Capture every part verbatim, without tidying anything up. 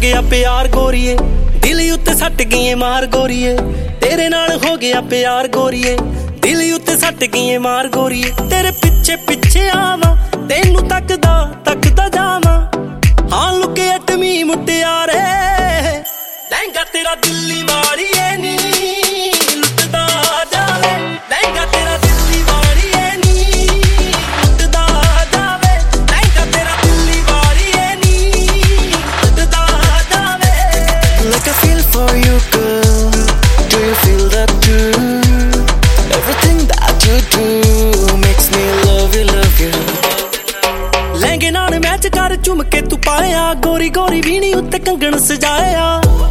गया प्यार गोरीए, दिल उत्ते सट गई मार गोरीए। तेरे नाल हो गया प्यार गोरीए, दिल उत्ते सट गई मार गोरीए। तेरे पिछे पिछे आवा, तेनू तकदा तकदा जावा। हाँ लुके अटमी मुटियारे, लहंगा तेरा दिल्ली वाड़िए नी लुटदा जावे। लहंगा तेरा दिल्ली वाड़िए नी लुटदा जावे। लहंगा तेरा दिल्ली वाड़िए नी लुटदा जावे। Like I feel for you girl, do you feel that too? Everything that you do makes me love you, love you. लहंगे नाल मैच कर चुम के तू पाया, गोरी गोरी वीणी उत्ते कंगण सजाया।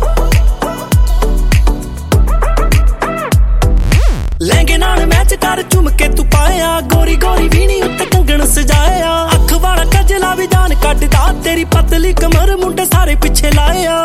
लहंगे नाल मैच कर चुम के तू पाया, गोरी गोरी वीणी उत्ते कंगण सजाया। अख वाला कजला भी जान कटदा, तेरी पतली कमर मुंडे सारे पिछे लाया।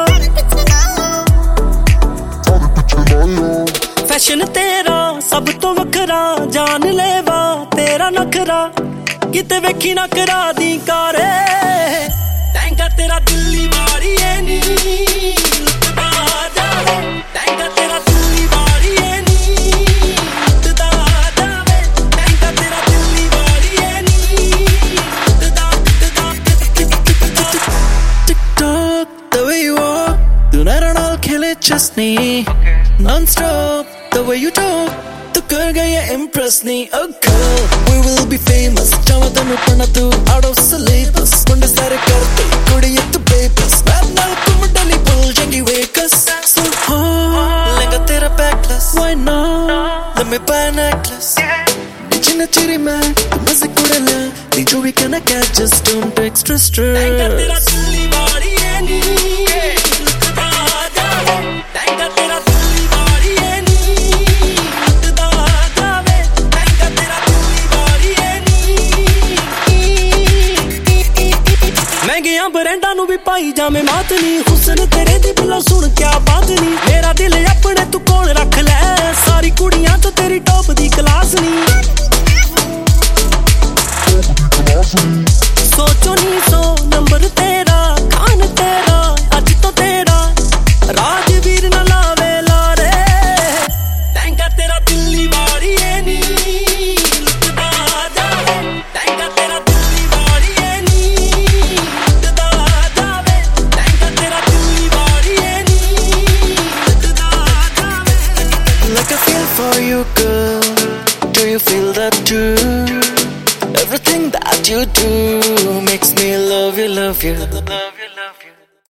फैशन तेरा सब तो वखरा, जान लेवा तेरा नखरा, किते वेखी ना करा दी कारे। लहंगा तेरा दिल्ली वाड़िए नी लुटदा जावे। लहंगा तेरा दिल्ली वाड़िए नी लुटदा जावे। लहंगा तेरा दिल्ली वाड़िए नी लुटदा लुटदा। TikTok, the way you walk, tonight and I'll kill it just me. Non-stop, the way you talk, tu kar gaya impress me. Oh girl, we will be famous. Jama tanu pana tu out of syllabus. Munde sare karte kudiye tu babes. Main naal kumdali bol jangi vekas. So hot, lenga tera backless. Why not? Let me buy a necklace. China chiri man, tu maze kudala. Ni jo bhi kana catch, just don't take extra stress. Lehenga तेरा दिल्ली वाड़िए नी लुटदा जावे। लहंगा तेरा दिल्ली वाड़िए नी लुटदा जावे। लहंगा तेरा दिल्ली वाड़िए नी। महंगियां ब्रांडां नू भी पाई जावे मात नी, हुस्न तेरे दी बुला सुन क्या बात नी। मेरा दिल अपने तू कोल रख ले, सारी कुड़ियां तो तेरी टॉप दी क्लास नी। सोचो नी सो नंबर तेरा, खान तेरा अज तो तेरा, राजवीर ना लावे लारे। लहंगा तेरा दिल्ली वाड़िए नी लुटदा जावे। लहंगा तेरा दिल्ली वाड़िए नी लुटदा जावे। लहंगा तेरा दिल्ली वाड़िए नी लुटदा जावे। Like I feel for you girl, do you feel that too? Everything that you do makes me love you, love you, love you, love you.